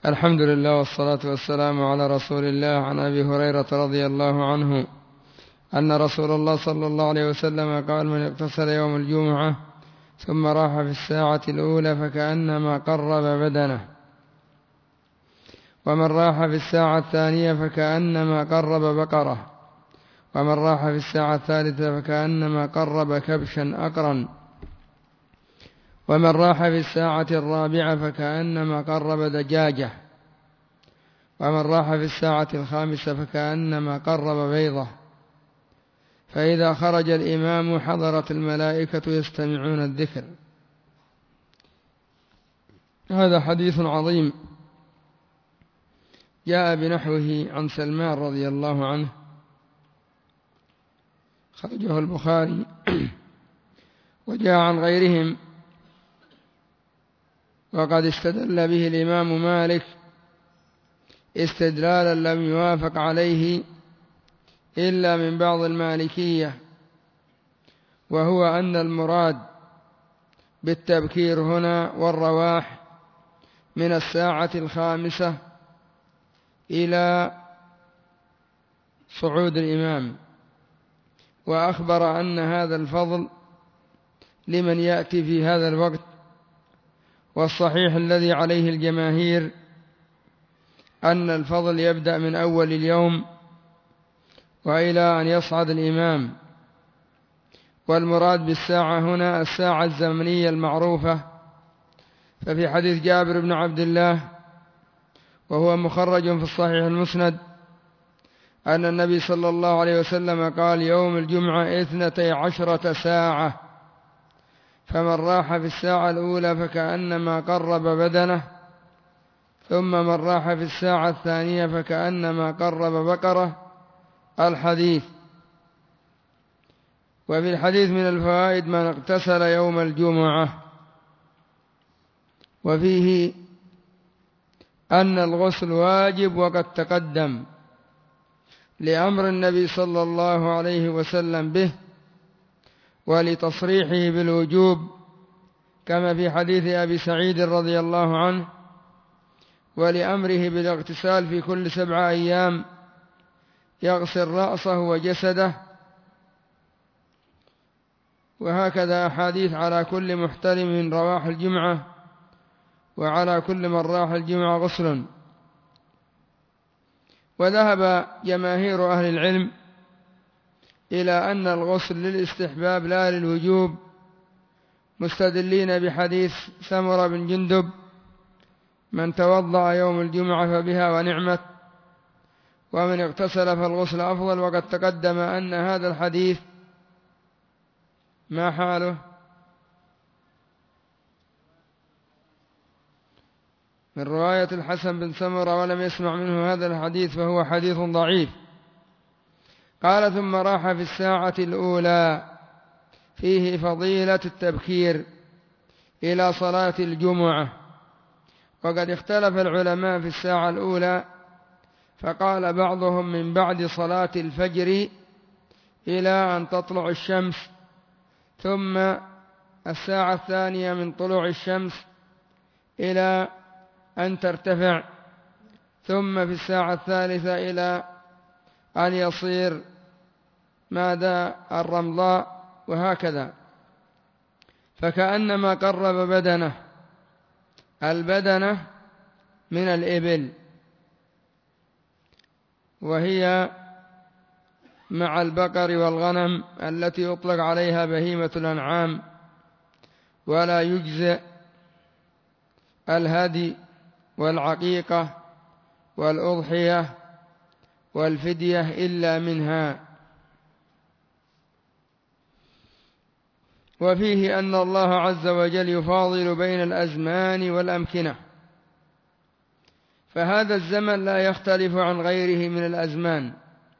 الحمد لله والصلاة والسلام على رسول الله. عن أبي هريرة رضي الله عنه أن رسول الله صلى الله عليه وسلم قال: من اغتسل يوم الجمعة ثم راح في الساعة الأولى فكأنما قرب بدنه، ومن راح في الساعة الثانية فكأنما قرب بقرة، ومن راح في الساعة الثالثة فكأنما قرب كبشا أقرا، ومن راح في الساعة الرابعة فكأنما قرب دجاجة، ومن راح في الساعة الخامسة فكأنما قرب بيضة. فإذا خرج الإمام حضرت الملائكة يستمعون الذكر. هذا حديث عظيم جاء بنحوه عن سلمان رضي الله عنه، خرجه البخاري، وجاء عن غيرهم، وقد استدل به الإمام مالك استدلالا لم يوافق عليه إلا من بعض المالكية، وهو أن المراد بالتبكير هنا والرواح من الساعة الخامسة إلى صعود الإمام، وأخبر أن هذا الفضل لمن يأتي في هذا الوقت. والصحيح الذي عليه الجماهير أن الفضل يبدأ من أول اليوم وإلى أن يصعد الإمام، والمراد بالساعة هنا الساعة الزمنية المعروفة. ففي حديث جابر بن عبد الله وهو مخرج في الصحيح المسند أن النبي صلى الله عليه وسلم قال: يوم الجمعة 12 ساعة، فمن راح في الساعة الأولى فكأنما قرب بدنه، ثم من راح في الساعة الثانية فكأنما قرب بقرة. الحديث. وفي الحديث من الفوائد من اغتسل يوم الجمعة، وفيه أن الغسل واجب وقد تقدم لأمر النبي صلى الله عليه وسلم به ولتصريحه بالوجوب، كما في حديث أبي سعيد رضي الله عنه، ولأمره بالاغتسال في كل 7 أيام يغسل رأسه وجسده. وهكذا أحاديث على كل محترم من رواح الجمعة، وعلى كل من راح الجمعة غسل. وذهب جماهير أهل العلم إلى أن الغسل للاستحباب لا للوجوب، مستدلين بحديث سمرة بن جندب: من توضأ يوم الجمعة فبها ونعمت، ومن اغتسل فالغسل أفضل. وقد تقدم أن هذا الحديث ما حاله؟ من رواية الحسن بن سمرة ولم يسمع منه هذا الحديث، فهو حديث ضعيف. قال: ثم راح في الساعة الأولى، فيه فضيلة التبكير إلى صلاة الجمعة. وقد اختلف العلماء في الساعة الأولى، فقال بعضهم من بعد صلاة الفجر إلى أن تطلع الشمس، ثم الساعة الثانية من طلوع الشمس إلى أن ترتفع، ثم في الساعة الثالثة إلى أن يصير ماذا الرمضاء، وهكذا. فكأنما قرب بدنه. البدنة من الإبل، وهي مع البقر والغنم التي يطلق عليها بهيمة الأنعام، ولا يجزئ الهدي والعقيقة والأضحية والفدية إلا منها. وفيه أن الله عز وجل يفاضل بين الأزمان والأمكنة، فهذا الزمن لا يختلف عن غيره من الأزمان،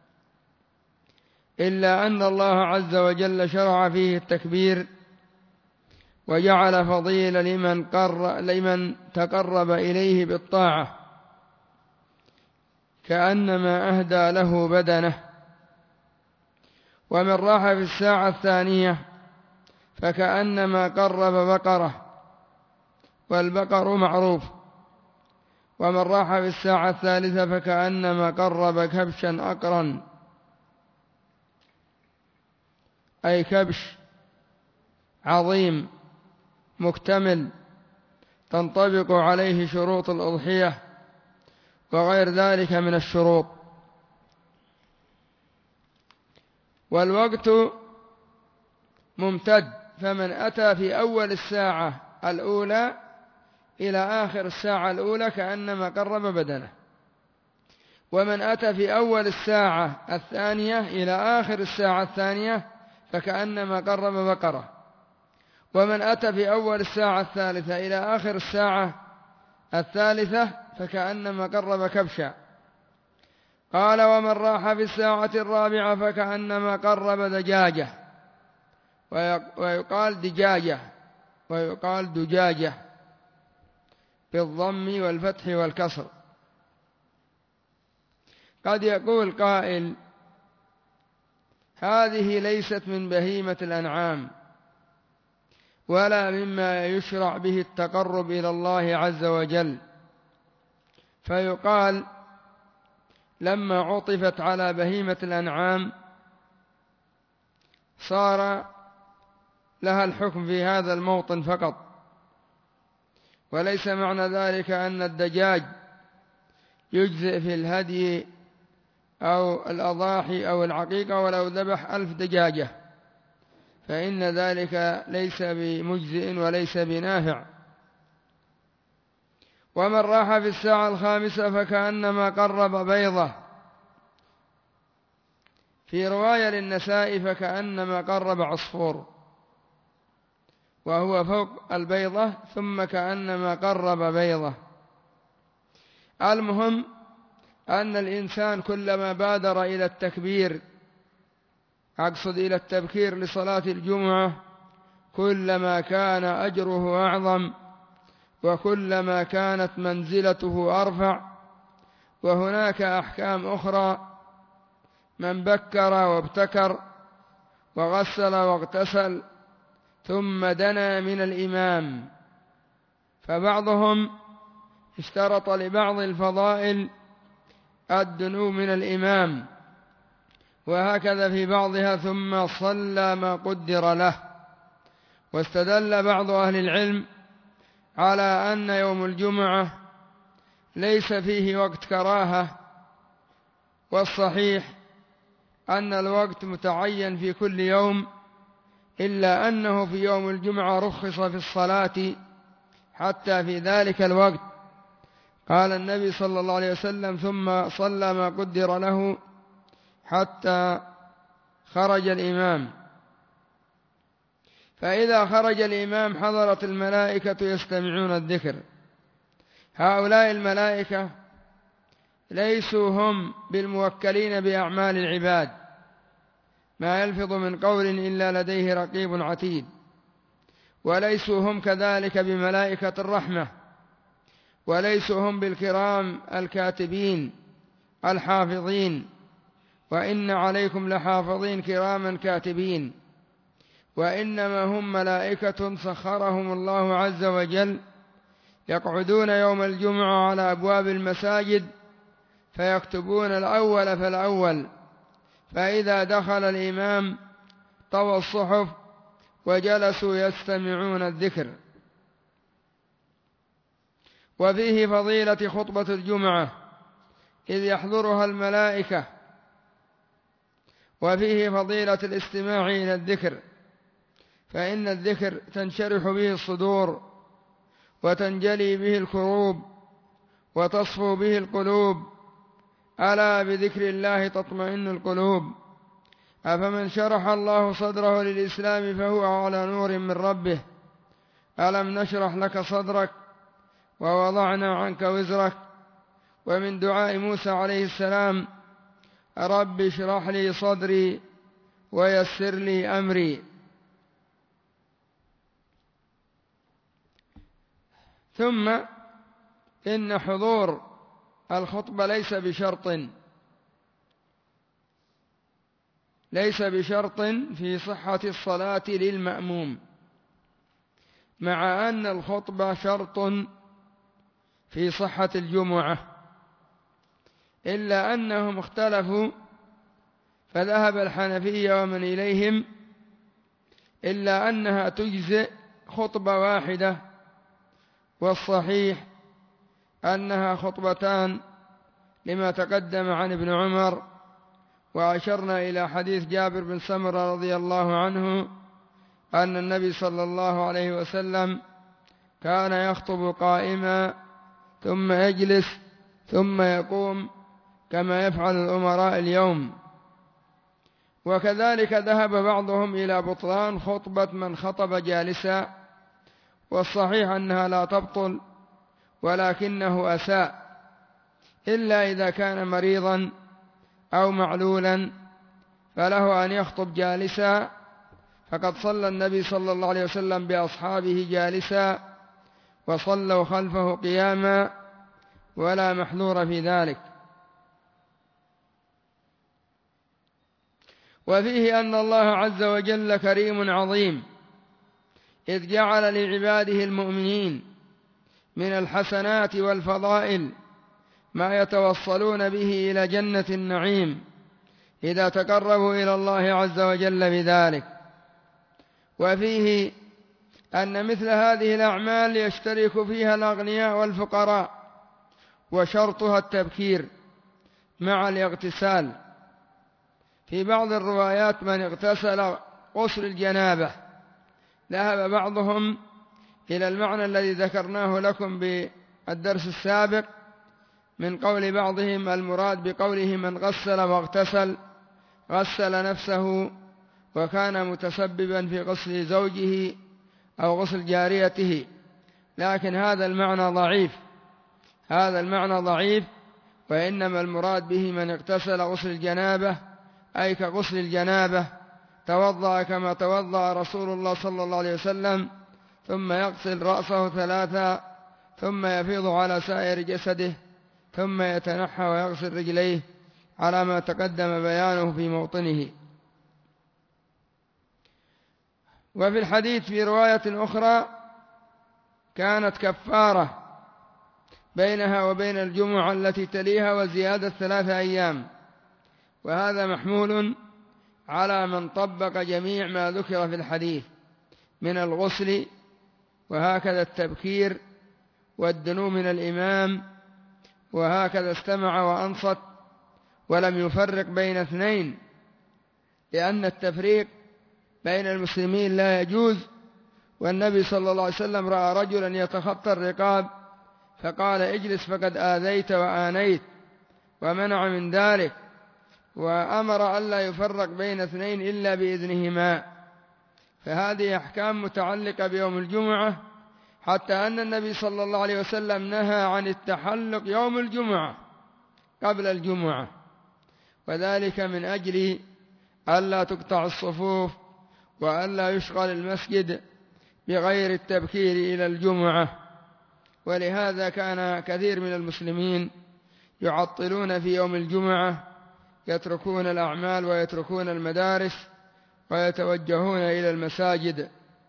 إلا أن الله عز وجل شرع فيه التكبير، وجعل فضيلة لمن تقرب إليه بالطاعة، كأنما أهدى له بدنه. ومن راح في الساعة الثانية فكأنما قرب بقرة، والبقر معروف، ومن راح في الساعة الثالثة فكأنما قرب كبشا أقرا، أي كبش عظيم مكتمل تنطبق عليه شروط الأضحية وغير ذلك من الشروط. والوقت ممتد، فمن أتى في أول الساعة الأولى إلى آخر الساعة الأولى كأنما قرب بدنه، ومن أتى في أول الساعة الثانية إلى آخر الساعة الثانية فكأنما قرب بقرة، ومن أتى في أول الساعة الثالثة إلى آخر الساعة الثالثة فكأنما قرب كبشا. قال: ومن راح في الساعة الرابعة فكأنما قرب دجاجة، ويقال دجاجة ويقال دجاجة بالضم والفتح والكسر. قد يقول قائل: هذه ليست من بهيمة الأنعام ولا مما يشرع به التقرب إلى الله عز وجل، فيقال: لما عطفت على بهيمة الأنعام صار لها الحكم في هذا الموطن فقط، وليس معنى ذلك أن الدجاج يجزئ في الهدي أو الأضاحي أو العقيقة ولو ذبح 1000 دجاجة، فإن ذلك ليس بمجزئ وليس بنافع. ومن راح في الساعة الخامسة فكأنما قرب بيضة، في رواية للنسائي فكأنما قرب عصفور، وهو فوق البيضة ثم كأنما قرب بيضة. المهم أن الإنسان كلما بادر إلى التكبير، أقصد إلى التبكير لصلاة الجمعة، كلما كان أجره أعظم وكلما كانت منزلته أرفع. وهناك أحكام أخرى: من بكر وابتكر وغسل واغتسل ثم دنا من الإمام، فبعضهم اشترط لبعض الفضائل الدنو من الإمام، وهكذا في بعضها ثم صلى ما قدر له. واستدل بعض أهل العلم على أن يوم الجمعة ليس فيه وقت كراهة، والصحيح أن الوقت متعين في كل يوم، إلا أنه في يوم الجمعة رخص في الصلاة حتى في ذلك الوقت. قال النبي صلى الله عليه وسلم: ثم صلى ما قدر له حتى خرج الإمام. فإذا خرج الإمام حضرت الملائكة يستمعون الذكر. هؤلاء الملائكة ليسوا هم بالموكلين بأعمال العباد، ما يلفظ من قول إلا لديه رقيب عتيد، وليسوا هم كذلك بملائكة الرحمة، وليسوا هم بالكرام الكاتبين الحافظين، وإن عليكم لحافظين كراما كاتبين، وإنما هم ملائكة سخرهم الله عز وجل، يقعدون يوم الجمعة على أبواب المساجد فيكتبون الأول فالأول، فإذا دخل الإمام طوى الصحف وجلسوا يستمعون الذكر. وفيه فضيلة خطبة الجمعة إذ يحضرها الملائكة، وفيه فضيلة الاستماع إلى الذكر، فإن الذكر تنشرح به الصدور وتنجلي به الكروب وتصفو به القلوب. ألا بذكر الله تطمئن القلوب. أفمن شرح الله صدره للإسلام فهو على نور من ربه. ألم نشرح لك صدرك ووضعنا عنك وزرك. ومن دعاء موسى عليه السلام: رب اشرح لي صدري ويسر لي أمري. ثم إن حضور الخطبة ليس بشرط في صحة الصلاة للمأموم، مع أن الخطبة شرط في صحة الجمعة، إلا أنهم اختلفوا، فذهب الحنفية ومن إليهم إلا أنها تجزئ خطبة واحدة، والصحيح أنها خطبتان لما تقدم عن ابن عمر، وأشرنا إلى حديث جابر بن سمرة رضي الله عنه أن النبي صلى الله عليه وسلم كان يخطب قائما ثم يجلس ثم يقوم كما يفعل الأمراء اليوم. وكذلك ذهب بعضهم إلى بطلان خطبة من خطب جالسا، والصحيح أنها لا تبطل، ولكنه أساء، إلا إذا كان مريضا أو معلولا فله أن يخطب جالسا، فقد صلى النبي صلى الله عليه وسلم بأصحابه جالسا وصلوا خلفه قياما، ولا محذور في ذلك. وفيه أن الله عز وجل كريم عظيم، إذ جعل لعباده المؤمنين من الحسنات والفضائل ما يتوصلون به إلى جنة النعيم إذا تقربوا إلى الله عز وجل بذلك. وفيه أن مثل هذه الأعمال يشترك فيها الأغنياء والفقراء، وشرطها التبكير مع الاغتسال. في بعض الروايات من اغتسل غسل الجنابة، ذهب بعضهم إلى المعنى الذي ذكرناه لكم بالدرس السابق من قول بعضهم المراد بقوله من غسل واغتسل غسل نفسه وكان متسببا في غسل زوجه أو غسل جاريته، لكن هذا المعنى ضعيف، وإنما المراد به من اغتسل غسل الجنابة أي كغسل الجنابة، توضأ كما توضأ رسول الله صلى الله عليه وسلم، ثم يغسل رأسه 3 ثم يفيض على سائر جسده، ثم يتنحى ويغسل رجليه على ما تقدم بيانه في موطنه. وفي الحديث في رواية أخرى كانت كفارة بينها وبين الجمعة التي تليها وزيادة 3 أيام، وهذا محمول على من طبق جميع ما ذكر في الحديث من الغسل، وهكذا التبكير والدنو من الإمام، وهكذا استمع وأنصت ولم يفرق بين 2، لأن التفريق بين المسلمين لا يجوز. والنبي صلى الله عليه وسلم رأى رجلا يتخطى الرقاب فقال اجلس فقد آذيت وآنيت، ومنع من ذلك، وأمر ألا يفرق بين 2 إلا بإذنهما. فهذه أحكام متعلقة بيوم الجمعة، حتى أن النبي صلى الله عليه وسلم نهى عن التحلق يوم الجمعة قبل الجمعة، وذلك من أجل ألا تقطع الصفوف وألا يشغل المسجد بغير التبكير إلى الجمعة. ولهذا كان كثير من المسلمين يعطلون في يوم الجمعة، يتركون الأعمال ويتركون المدارس ويتوجهون إلى المساجد،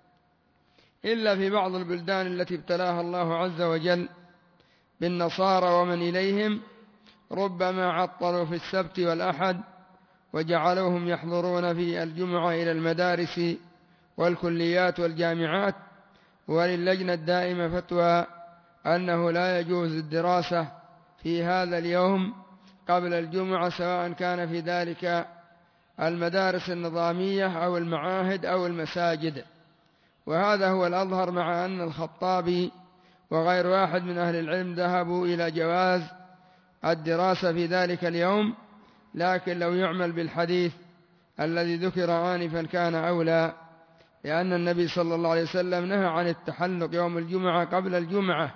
إلا في بعض البلدان التي ابتلاها الله عز وجل بالنصارى ومن إليهم، ربما عطلوا في السبت والأحد وجعلوهم يحضرون في الجمعة إلى المدارس والكليات والجامعات. وللجنة الدائمة فتوى أنه لا يجوز الدراسة في هذا اليوم قبل الجمعة، سواء كان في ذلك المدارس النظامية أو المعاهد أو المساجد. وهذا هو الأظهر، مع أن الخطابي وغير واحد من أهل العلم ذهبوا إلى جواز الدراسة في ذلك اليوم، لكن لو يعمل بالحديث الذي ذكر آنفا كان أولى، لأن النبي صلى الله عليه وسلم نهى عن التحلق يوم الجمعة قبل الجمعة،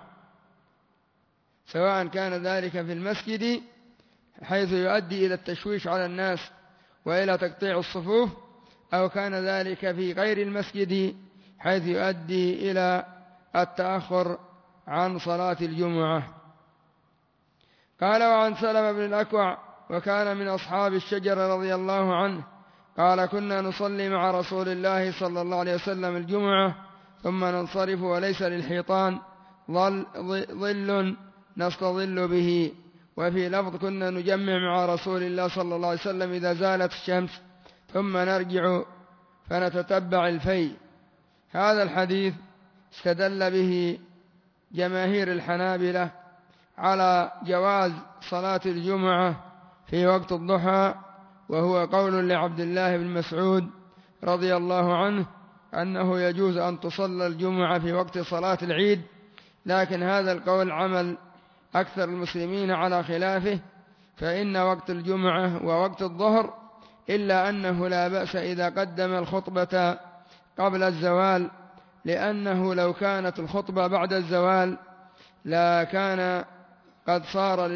سواء كان ذلك في المسجد حيث يؤدي إلى التشويش على الناس وإلى تقطيع الصفوف، أو كان ذلك في غير المسجد حيث يؤدي إلى التأخر عن صلاة الجمعة. قال وعن سلمة بن الأكوع وكان من أصحاب الشجرة رضي الله عنه قال كنا نصلي مع رسول الله صلى الله عليه وسلم الجمعة ثم ننصرف وليس للحيطان ظل نستظل به. وفي لفظ كنا نجمع مع رسول الله صلى الله عليه وسلم إذا زالت الشمس ثم نرجع فنتتبع الفيء. هذا الحديث استدل به جماهير الحنابلة على جواز صلاة الجمعة في وقت الضحى، وهو قول لعبد الله بن مسعود رضي الله عنه أنه يجوز أن تصلى الجمعة في وقت صلاة العيد، لكن هذا القول عمل أكثر المسلمين على خلافه، فإن وقت الجمعة ووقت الظهر، إلا أنه لا بأس إذا قدم الخطبة قبل الزوال، لأنه لو كانت الخطبة بعد الزوال لا كان قد صار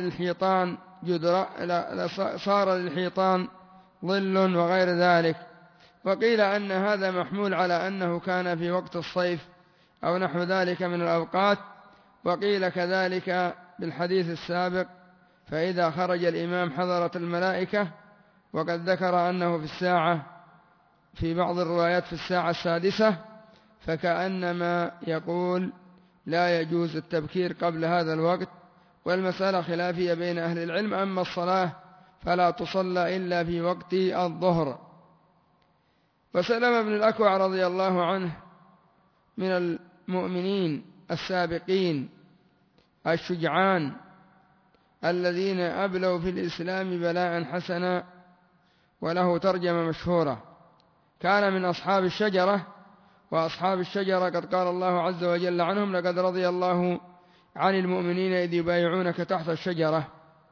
للحيطان ظل وغير ذلك. وقيل أن هذا محمول على أنه كان في وقت الصيف أو نحو ذلك من الأوقات، وقيل كذلك بالحديث السابق فإذا خرج الإمام حضرت الملائكة، وقد ذكر أنه في بعض الروايات في الساعة السادسة، فكأنما يقول لا يجوز التبكير قبل هذا الوقت. والمسألة خلافية بين أهل العلم. أما الصلاة فلا تصلى إلا في وقت الظهر. وسلم بن الأكوع رضي الله عنه من المؤمنين السابقين الشجعان الذين أبلوا في الإسلام بلاء حسنا، وله ترجمة مشهورة. كان من أصحاب الشجرة، وأصحاب الشجرة قد قال الله عز وجل عنهم: لقد رضي الله عن المؤمنين إذ يبايعونك تحت الشجرة.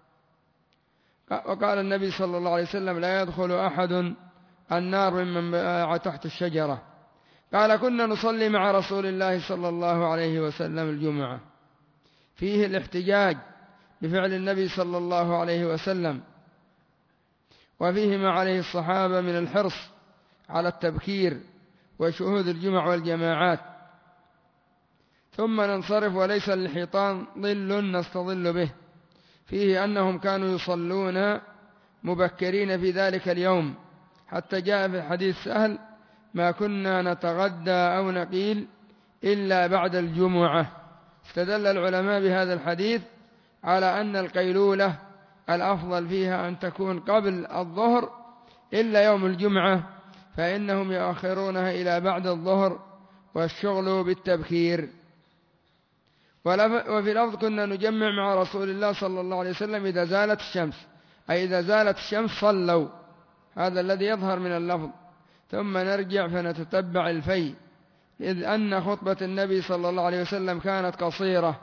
وقال النبي صلى الله عليه وسلم: لا يدخل أحد النار ممن بايع تحت الشجرة. قال: كنا نصلي مع رسول الله صلى الله عليه وسلم الجمعة. فيه الاحتجاج بفعل النبي صلى الله عليه وسلم، وفيه ما عليه الصحابة من الحرص على التبكير وشهود الجمع والجماعات. ثم ننصرف وليس للحيطان ظل نستظل به. فيه أنهم كانوا يصلون مبكرين في ذلك اليوم، حتى جاء في حديث سهل: ما كنا نتغدى أو نقيل إلا بعد الجمعة. استدل العلماء بهذا الحديث على أن القيلولة الأفضل فيها أن تكون قبل الظهر إلا يوم الجمعة، فإنهم يؤخرونها إلى بعد الظهر، والشغل بالتبكير. وفي لفظ كنا نجمع مع رسول الله صلى الله عليه وسلم إذا زالت الشمس، أي إذا زالت الشمس صلوا، هذا الذي يظهر من اللفظ. ثم نرجع فنتتبع الفيء، إذ أن خطبة النبي صلى الله عليه وسلم كانت قصيرة،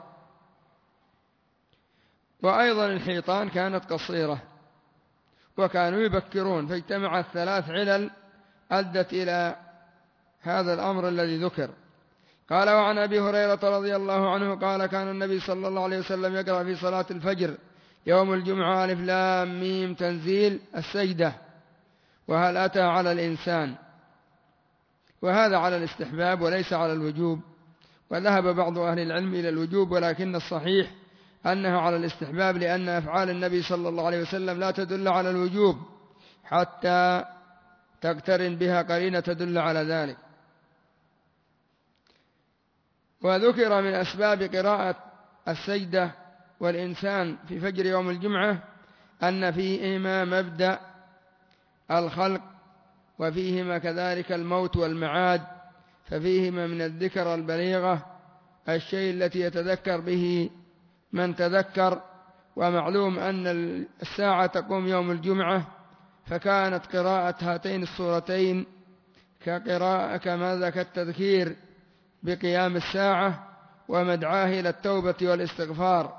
وأيضا الحيطان كانت قصيرة، وكانوا يبكرون، فاجتمعت 3 علل أدت إلى هذا الأمر الذي ذكر. قال: وعن أبي هريرة رضي الله عنه قال: كان النبي صلى الله عليه وسلم يقرأ في صلاة الفجر يوم الجمعة: ألف لام ميم تنزيل السجدة، وهل أتى على الإنسان. وهذا على الاستحباب وليس على الوجوب، وذهب بعض أهل العلم إلى الوجوب، ولكن الصحيح أنها على الاستحباب، لأن أفعال النبي صلى الله عليه وسلم لا تدل على الوجوب حتى تقترن بها قرينة تدل على ذلك. وذكر من أسباب قراءة السجدة والإنسان في فجر يوم الجمعة أن فيهما مبدأ الخلق، وفيهما كذلك الموت والمعاد، ففيهما من الذكر البليغة الشيء التي يتذكر به من تذكر. ومعلوم أن الساعة تقوم يوم الجمعة، فكانت قراءة هاتين السورتين كما كالتذكير بقيام الساعة ومدعاه إلى التوبة والاستغفار.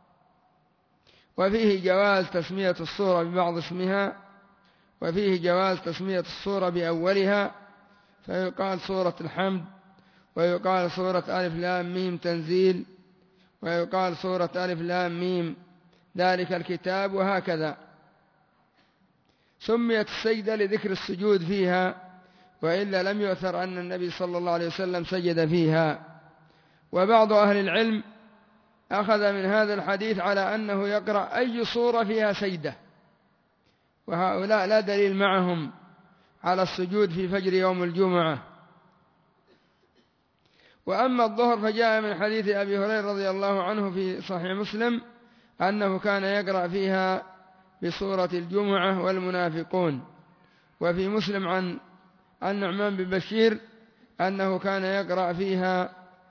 وفيه جواز تسمية السورة ببعض اسمها، وفيه جواز تسمية السورة بأولها، فيقال سورة الحمد، ويقال سورة ألف لام ميم تنزيل، ويقال سورة ألف لام ميم ذلك الكتاب، وهكذا. سميت السجدة لذكر السجود فيها، وإلا لم يؤثر أن النبي صلى الله عليه وسلم سجد فيها. وبعض أهل العلم أخذ من هذا الحديث على أنه يقرأ أي صورة فيها سجدة، وهؤلاء لا دليل معهم على السجود في فجر يوم الجمعة. وأما الظهر فجاء من حديث أبي هريرة رضي الله عنه في صحيح مسلم أنه كان يقرأ فيها بسورة الجمعة والمنافقون. وفي مسلم عن النعمان بن بشير أنه كان يقرأ فيها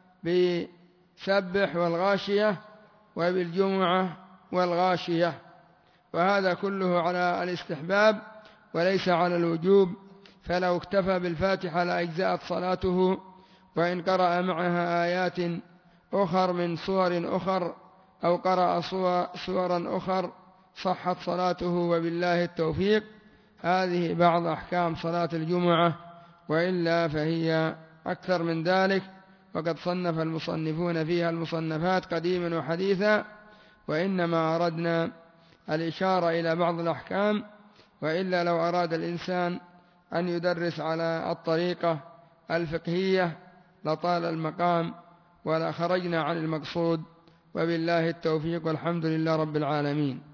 بسبح والغاشية وبالجمعة والغاشية. وهذا كله على الاستحباب وليس على الوجوب، فلو اكتفى بالفاتحة لأجزأت صلاته، وإن قرأ معها آيات أخر من صور أخر أو قرأ صورا أخر صحت صلاته وبالله التوفيق. هذه بعض أحكام صلاة الجمعة، وإلا فهي أكثر من ذلك، وقد صنف المصنفون فيها المصنفات قديما وحديثا، وإنما أردنا الإشارة إلى بعض الأحكام، وإلا لو أراد الإنسان أن يدرس على الطريقة الفقهية لطال المقام ولا خرجنا عن المقصود. وبالله التوفيق، والحمد لله رب العالمين.